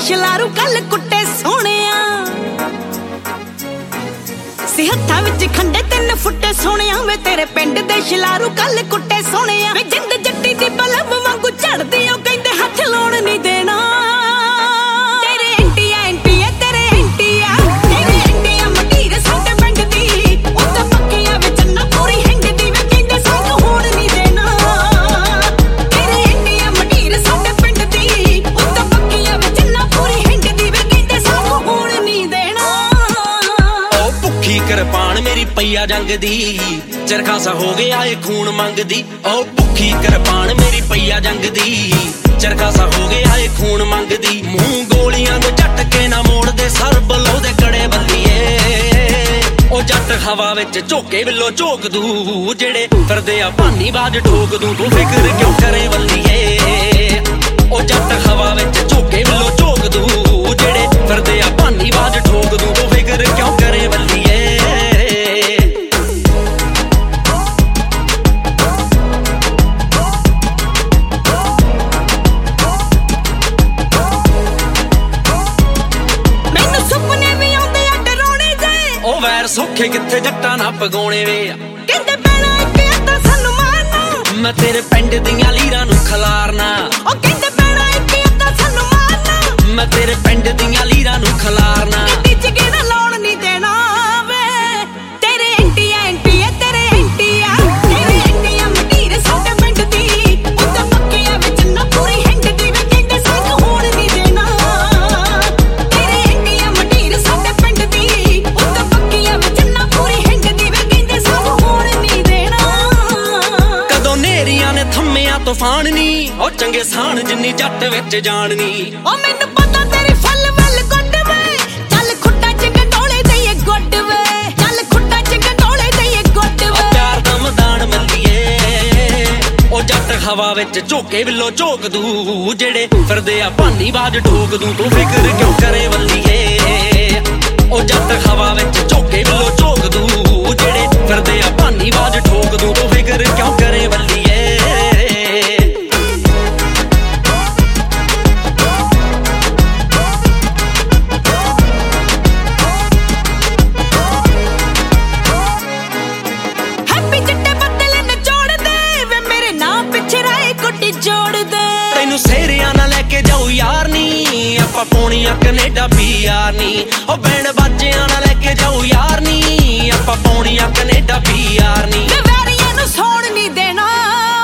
ਸ਼ਲਾਰੂ ਕੱਲ ਕੁੱਟੇ ਸੋਹਣਿਆ ਸੀ ਹੱਥਾਂ ਵਿੱਚ ਖੰਡੇ 3 ਫੁੱਟੇ ਸੋਹਣਿਆ ਵੇ ਤੇਰੇ ਪਿੰਡ ਦੇ ਸ਼ਲਾਰੂ ਕੱਲ ਕੁੱਟੇ ਸੋਹਣਿਆ ਵੇ ਜਿੰਦ ਜੱਟੀ ਦੀ ਬਲਬ ਵਾਂਗੂ ਝੜਦੀ ਉਹ ਕਹਿੰਦੇ ਹੱਥ ਲਾਉਣ ਨਹੀਂ ਦੇਣਾ ਤੇਰੇ ਐਂਟੀਆ ਐਂਟੀਆ ਤੇਰੇ ਐਂਟੀਆ ਤੇਰੇ ਐਂਟੀਆ ਮਟੀਰ ਸਾਡੇ ਪਿੰਡ ਦੀ ਉਹ ਤਾਂ ਪੱਕੀਆਂ ਵਿੱਚ ਨਾ ਪੂਰੀ ਹਿੰਗਦੀ ਵੇ ਕਹਿੰਦੇ ਸਾਨੂੰ ਹੋਣ ਨਹੀਂ ਦੇਣਾ ਤੇਰੇ ਐਂਟੀਆ ਮਟੀਰ ਸਾਡੇ ਪਿੰਡ ਦੀ ਉਹ ਤਾਂ ਪੱਕੀਆਂ ਵਿੱਚ ਨਾ ਪੂਰੀ ਹਿੰਗਦੀ ਵੇ ਕਹਿੰਦੇ ਸਾਨੂੰ ਹੋਣ ਨਹੀਂ ਦੇਣਾ ਉਹ ਭੁੱਖੀ ਕਿਰਪਾਨ ਮੇਰੀ ਪਈਆ ਜੰਗ ਦੀ ਚਰਖਾਸਾ ਹੋ ਗਿਆ ਏ ਖੂਨ ਮੰਗਦੀ ਉਹ ਭੁੱਖੀ ਕਿਰਪਾਨ ਮੇਰੀ ਪਈਆ ਜੰਗ ਦੀ ਚਰਖਾਸਾ ਹੋ ਗਿਆ ਏ ਖੂਨ ਮੰਗਦੀ ਮੂੰਹ ਗੋਲੀਆਂ ਨੂੰ ਝਟਕੇ ਨਾ ਮੋੜਦੇ ਸਰ ਬਲੋ ਦੇ ਕੜੇ ਬੱਲੀਏ ਉਹ ਜੱਟ ਹਵਾ ਵਿੱਚ ਝੋਕੇ ਵਿੱਚੋਂ ਝੋਕ ਦੂ ਜਿਹੜੇ ਫਿਰਦੇ ਆ ਭਾਨੀ ਬਾਜ ਠੋਕ ਦੂ ਤੂੰ ਫਿਕਰ ਕਿਉਂ ਕਰੇ ਬੱਲੀਏ ਉਹ ਜੱਟ ਹਵਾ ਵਿੱਚ ਝੋਕੇ ਵਿੱਚੋਂ ਝੋਕ ਦੂ ਜਿਹੜੇ ਫਿਰਦੇ ਆ ਭਾਨੀ ਬਾਜ ਠੋਕ ਦੂ ਤੂੰ ਫਿਕਰ ਕਿਉਂ ਕਰੇ ਬੱਲੀਏ ਵੈਰ ਸੌਖੇ ਕਿੱਥੇ ਜੱਟਾਂ ਨਾ ਪਗਾਉਣੇ ਵੇ ਕਹਿੰਦੇ ਪੈਣਾ ਇੱਕ ਅੱਧਾ ਸਾਨੂੰ ਮਾਰਨਾ ਮੈਂ ਤੇਰੇ ਪਿੰਡ ਦੀਆਂ ਲੀਰਾਂ ਨੂੰ ਖਲਾਰਨਾ ਉਹ ਕਹਿੰਦੇ ਪੈਣਾ ਇੱਕ ਅੱਧਾ ਸਾਨੂੰ ਮਾਰਨਾ ਮੈਂ ਤੇਰੇ ਪਿੰਡ ਦੀਆਂ ਲੀਰਾਂ ਨੂੰ ਖਲਾਰਨਾ ਗੱਡੀ ਚ ਗੇੜਾ ਲਾਉਣ ਨਹੀਂ ਦੇਣਾ ਵੇ ਤੇਰੇ ਐਂਟੀਆ ਐਂਟੀਆ ਤੇਰੇ ਐਂਟੀਆ ਤੇਰੇ ਐਂਟੀਆ ਮਟੀਰ ਸਾਡੇ ਪਿੰਡ ਦੀ ਉਹ ਤਾਂ ਪੱਕੀਆਂ ਵਿੱਚ ਨਾ ਪੂਰੀ ਹਿੰਗਦੀ ਵੇ ਕਹਿੰਦੇ ਸਾਨੂੰ ਹੋਣ ਨਹੀਂ ਦੇਣਾ ਤੇਰੇ ਐਂਟੀਆ ਮਟੀਰ ਸਾਡੇ ਪਿੰਡ ਦੀ ਉਹ ਤਾਂ ਪੱਕੀਆਂ ਵਿੱਚ ਨਾ ਪੂਰੀ ਹਿੰਗਦੀ ਵੇ ਕਹਿੰਦੇ ਸਾਨੂੰ ਹੋਣ ਨਹੀਂ ਦੇਣਾ ਕਦੋਂ ਨੇਰੀਆਂ ਨੇ ਥੰਮਿਆ ਤੂਫਾਨ ਨੀ ਉਹ ਚੰਗੇ ਸਾਣ ਜਿੰਨੀ ਜੱਟ ਵਿੱਚ ਜਾਣ ਨੀ ਉਹ ਮੈਨੂੰ ਪਤਾ ਤੇਰੀ ਫੱਲ ਵੱਲ ਗੁੱਡ ਵੇ ਚੱਲ ਖੁੱਟਾਂ ਚ ਗੰਡੋਲੇ ਦਈਏ ਗੁੱਡ ਵੇ ਚੱਲ ਖੁੱਟਾਂ ਚ ਗੰਡੋਲੇ ਦਈਏ ਗੁੱਡ ਵੇ ਪਿਆਰ ਦਾ ਮੈਦਾਨ ਮੱਲੀਏ ਉਹ ਜੱਟ ਹਵਾ ਵਿੱਚ ਝੋਕੇ ਵਿੱਚੋਂ ਝੋਕ ਦੂ ਜਿਹੜੇ ਫਿਰਦੇ ਆ ਭਾਨੀ ਬਾਜ ਠੋਕ ਦੂ ਤੂੰ ਫਿਕਰ ਕਿਉਂ ਕਰੇ ਬੱਲੀਏ ਉਹ ਜੱਟ ਹਵਾ ਵਿੱਚ ਝੋਕੇ ਵਿੱਚੋਂ ਝੋਕ ਦੂ ਜਿਹੜੇ ਫਿਰਦੇ ਆ ਭਾਨੀ ਬਾਜ ਠੋਕ ਦੂ ਤੂੰ ਫਿਕਰ ਕਿਉਂ ਕਰੇ ਬੱਲੀਏ ਤੈਨੂੰ ਸੇਰਿਆਂ ਨਾਲ ਲੈ ਕੇ ਜਾਊ ਯਾਰ ਨੀ ਆਪਾਂ ਪਾਉਣੀਆਂ ਕੈਨੇਡਾ ਪੀਆਰ ਨੀ ਉਹ ਬੈਂਡ ਬਾਜਿਆਂ ਨਾਲ ਲੈ ਕੇ ਜਾਊ ਯਾਰ ਨੀ ਆਪਾਂ ਪਾਉਣੀਆਂ ਕੈਨੇਡਾ ਪੀਆਰ ਨੀ ਵੈਰੀਆਂ ਨੂੰ ਸੌਣ ਨਹੀਂ ਦੇਣਾ